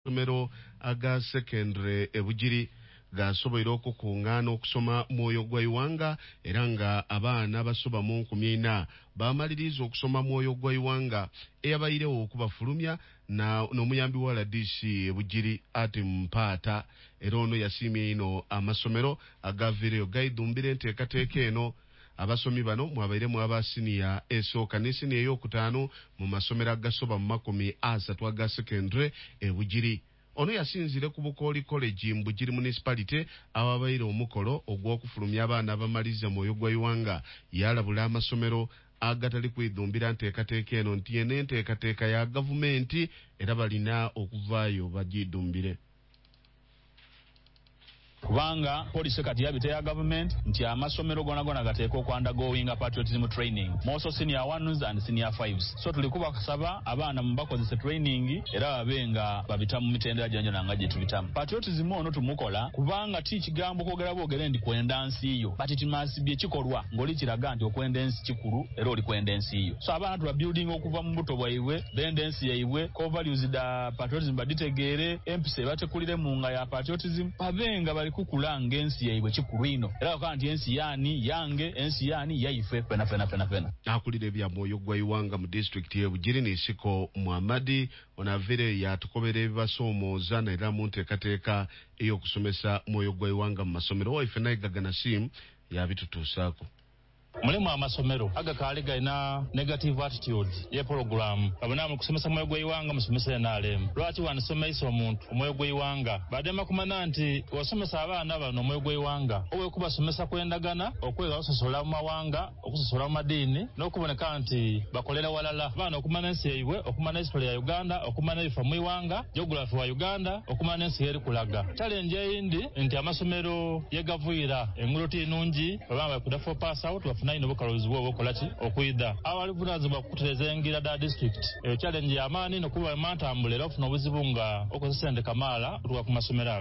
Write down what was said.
Amasomero aga secondary ebujiri gasoboire okukungaana okusoma Mwoyo gwa Iwanga era nga abaana basoba mu 14 bamaliriza okusoma Mwoyo gwa Iwanga eyabayirewo okubafulumya n'omuyambi wa RDC ebujiri ati Mpaata era ono yasiimye ino amasomero agavireyo gaidumbire enteekateeka eno. Abasomi bano mwabairemu abasiniya esooka ne siniya ey'okutaano mu masomero agasoba mu 30 aga secondary ebujiri. Ono yasinzire ku Bukooli College mu Bujiri Municipality awabaire omukolo ogw'okufulumya abaana abamaliza Mwoyo gwa Iwanga. Yalabula amasomero agatali kwidumbira nteekateeka eno nti eno enteekateeka ya gavumenti era balina okuvaayo bagidumbire. Kubanga police kati yabite ya government nti amasomero gona gateeka okwandagoinga patriotism training moso senior 1s and senior 5s. So tulikuba kusaba abaana mubakozese training era babenga babita mu mitendera janjo nanga gye tubitamu. Patriotism ono tumukola kubanga kigambo kwogera boogere ndi kwenda nsi iyo but it must be kikolwa ngoli kiraga nti okwenda nsi kikulu era oli kwenda nsi iyo. So abaana tula building okuva mu buto bwaiwe bende nsi yaibwe ko values da patriotism baditegeere empise batekulire mu nga ya patriotism babenga bali kukulanga ensi yaibwe kikulu ino era kandi ensi yani yange ensi yani yaife pena. Akulire bya Mwoyo gwa Iwanga mu district ye Bujiri ni Siko Muhammadi onavire yatukobere basomooza na era mu nteekateeka ey'okusomesa Mwoyo gwa Iwanga mu masomero waife naigagana sim yabitutuusaako. Mulimu amasomero agakaali galina negative attitude ye program abona mu kusomesa Mwoyo gwa Iwanga musomesa NRM lwaki wanisomesa omuntu Mwoyo gwa Iwanga badema kumana nti wasomesa abaana bano Mwoyo gwa Iwanga owe kubasomesa kwendagana okwega ososola mu mawanga okusosola mu madini n'okuboneka nti bakolera walala abaana okumana ensi yaibwe okumana history ya Uganda okumana ifa mu Iwanga geography wa Uganda okumana ensi yeri kulaga challenge eyindi nti amasomero yegavuira enguloti nungi babamba kudafa pass out naino bukalozi bwo bokolaki okuida awali bunazibwa kutereza engira da district challenge ya amani no kuba mantambulera ofuna obuzibu nga okozesa ende kamala tuwa ku masomero.